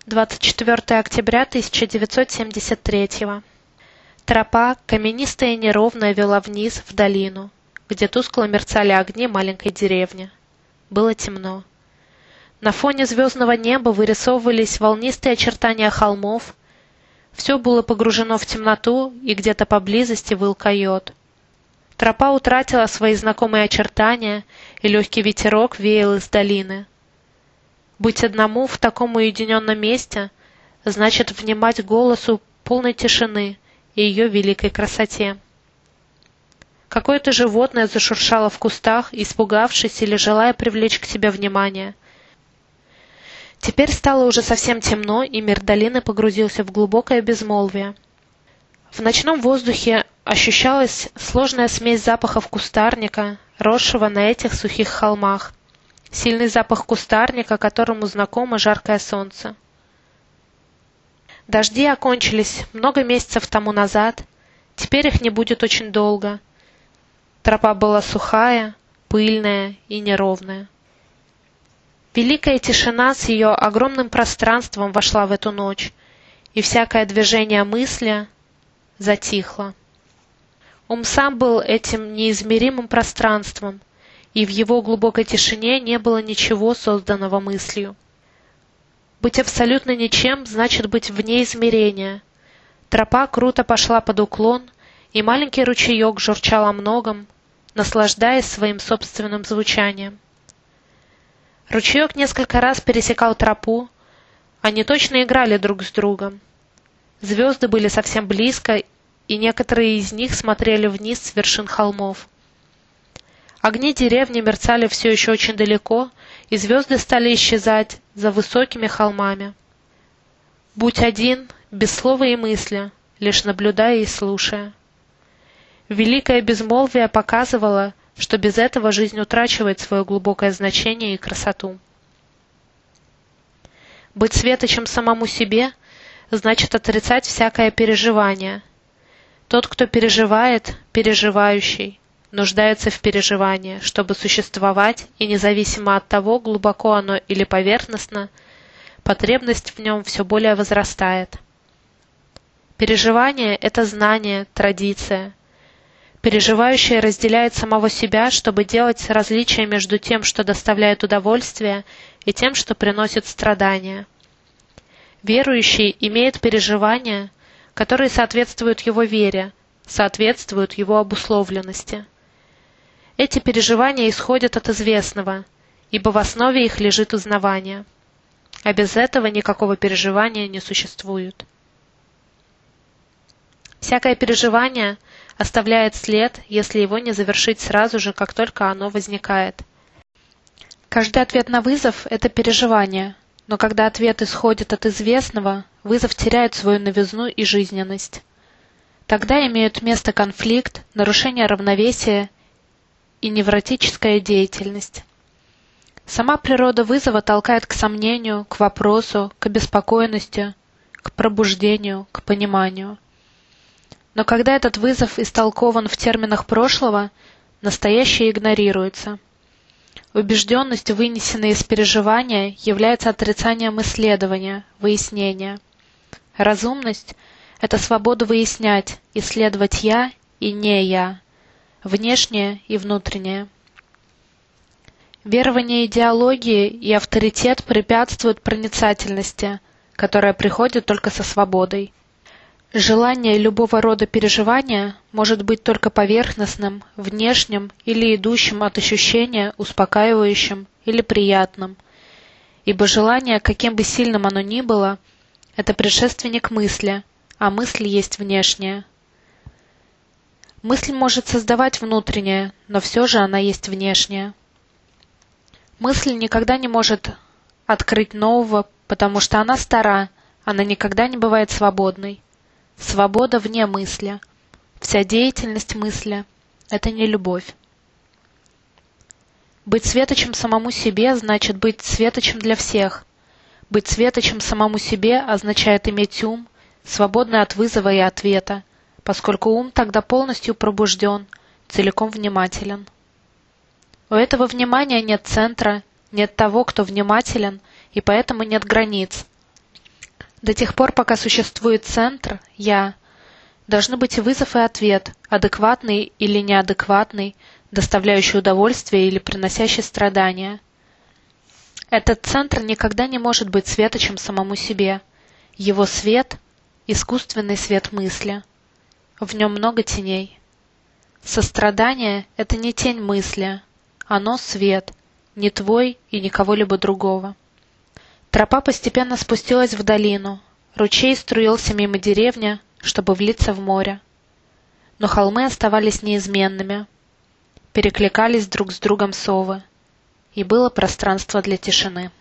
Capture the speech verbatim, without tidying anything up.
двадцать четвёртое октября тысяча девятьсот семьдесят третьего. Тропа, каменистая и неровная, вела вниз, в долину, где тускло мерцали огни маленькой деревни. Было темно. На фоне звездного неба вырисовывались волнистые очертания холмов. Все было погружено в темноту, и где-то поблизости выл койот. Тропа утратила свои знакомые очертания, и легкий ветерок веял из долины. Быть одному в таком уединенном месте значит внимать голосу полной тишины и ее великой красоте. Какое-то животное зашуршало в кустах, испугавшись или желая привлечь к себе внимание. Теперь стало уже совсем темно, и мир долины погрузился в глубокое безмолвие. В ночном воздухе ощущалась сложная смесь запахов кустарника, росшего на этих сухих холмах. Сильный запах кустарника, которому знакомо жаркое солнце. Дожди окончились много месяцев тому назад, теперь их не будет очень долго. Тропа была сухая, пыльная и неровная. Великая тишина с ее огромным пространством вошла в эту ночь, и всякое движение мысли затихло. Ум сам был этим неизмеримым пространством, и в его глубокой тишине не было ничего, созданного мыслью. Быть абсолютно ничем значит быть вне измерения. Тропа круто пошла под уклон, и маленький ручеек журчал о многом, наслаждаясь своим собственным звучанием. Ручеек несколько раз пересекал тропу, они точно играли друг с другом. Звезды были совсем близко, и некоторые из них смотрели вниз с вершин холмов. Огни деревни мерцали все еще очень далеко, и звезды стали исчезать за высокими холмами. Будь один, без слова и мысли, лишь наблюдая и слушая. Великое безмолвие показывало, что без этого жизнь утрачивает свое глубокое значение и красоту. Быть светочем самому себе значит отрицать всякое переживание. Тот, кто переживает, переживающий, нуждается в переживании, чтобы существовать, и независимо от того, глубоко оно или поверхностно, потребность в нем все более возрастает. Переживание – это знание, традиция. Переживающий разделяет самого себя, чтобы делать различие между тем, что доставляет удовольствие, и тем, что приносит страдания. Верующий имеет переживания, которые соответствуют его вере, соответствуют его обусловленности. Эти переживания исходят от известного, ибо в основе их лежит узнавание. А без этого никакого переживания не существует. Всякое переживание оставляет след, если его не завершить сразу же, как только оно возникает. Каждый ответ на вызов – это переживание, но когда ответ исходит от известного, вызов теряет свою новизну и жизненность. Тогда имеют место конфликт, нарушение равновесия и невротическая деятельность. Сама природа вызова толкает к сомнению, к вопросу, к обеспокоенности, к пробуждению, к пониманию. Но когда этот вызов истолкован в терминах прошлого, настоящее игнорируется. Убежденность, вынесенная из переживания, является отрицанием исследования, выяснения. Разумность – это свобода выяснять, исследовать «я» и «не я», внешнее и внутреннее. Верование идеологии и авторитет препятствуют проницательности, которая приходит только со свободой. Желание любого рода переживания может быть только поверхностным, внешним или идущим от ощущения, успокаивающим или приятным, ибо желание, каким бы сильным оно ни было, это предшественник мысли, а мысль есть внешняя. Мысль может создавать внутреннее, но все же она есть внешняя. Мысль никогда не может открыть нового, потому что она стара, она никогда не бывает свободной. Свобода вне мысли. Вся деятельность мысли – это не любовь. Быть светочем самому себе значит быть светочем для всех. Быть светочем самому себе означает иметь ум, свободный от вызова и ответа, поскольку ум тогда полностью пробужден, целиком внимателен. У этого внимания нет центра, нет того, кто внимателен, и поэтому нет границ. До тех пор, пока существует центр, я, должны быть и вызов, и ответ, адекватный или неадекватный, доставляющий удовольствие или приносящий страдания. Этот центр никогда не может быть светочем самому себе. Его свет — искусственный свет мысли. В нем много теней. Сострадание — это не тень мысли, оно — свет, не твой и не кого-либо другого. Тропа постепенно спустилась в долину, ручей струился мимо деревни, чтобы влиться в море. Но холмы оставались неизменными. Перекликались друг с другом совы, и было пространство для тишины.